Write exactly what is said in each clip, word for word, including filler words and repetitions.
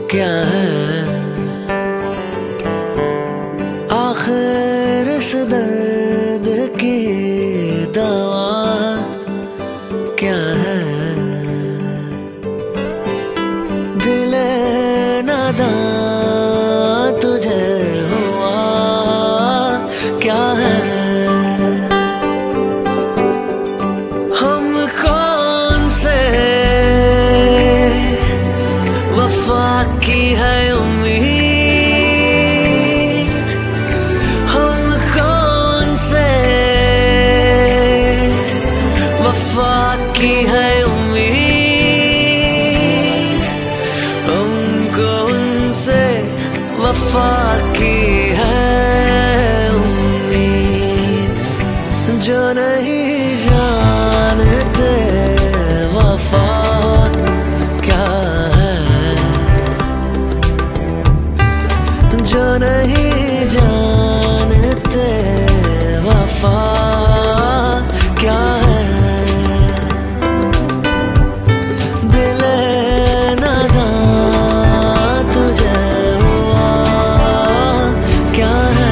क्या है आखिर इस दर्द की दवा क्या है। दिले नादां तुझे हुआ क्या है। हम कौन से वफा की है उम्मीद, हम कौन से वफा की है उम्मीद। हमको उनसे वफा की है उम्मीद, जो नहीं जानते वफा क्या है, जो नहीं जानते वफा क्या है। दिले नादां तुझे हुआ क्या है।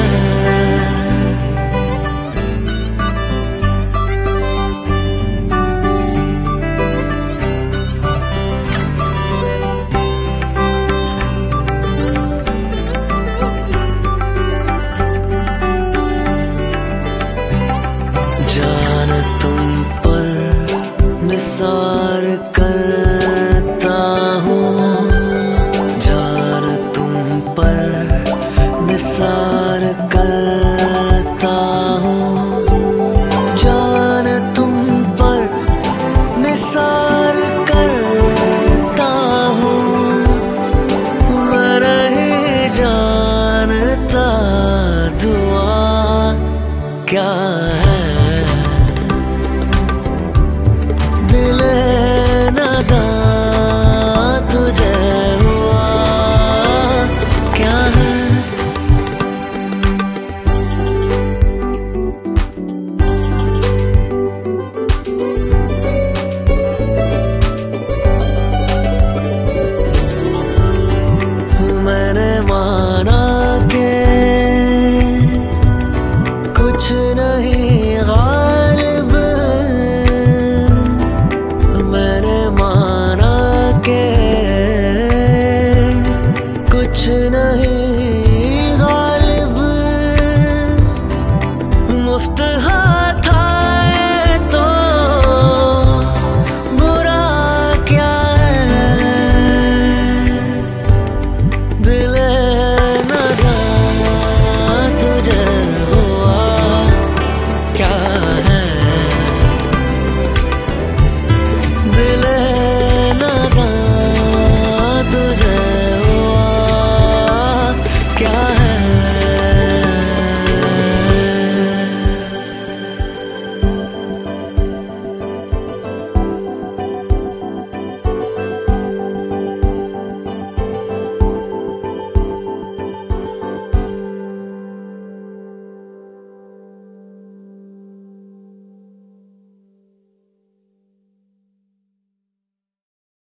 जान तुम पर निसार करता हूँ, जान तुम पर निसार करता हूँ, जान तुम पर निसार करता हूँ। मैं नहीं जानता दुआ क्या है। दिले नादां तुझे हुआ क्या है। मैंने माना के कुछ नहीं गालिब, मैंने माना के कुछ नहीं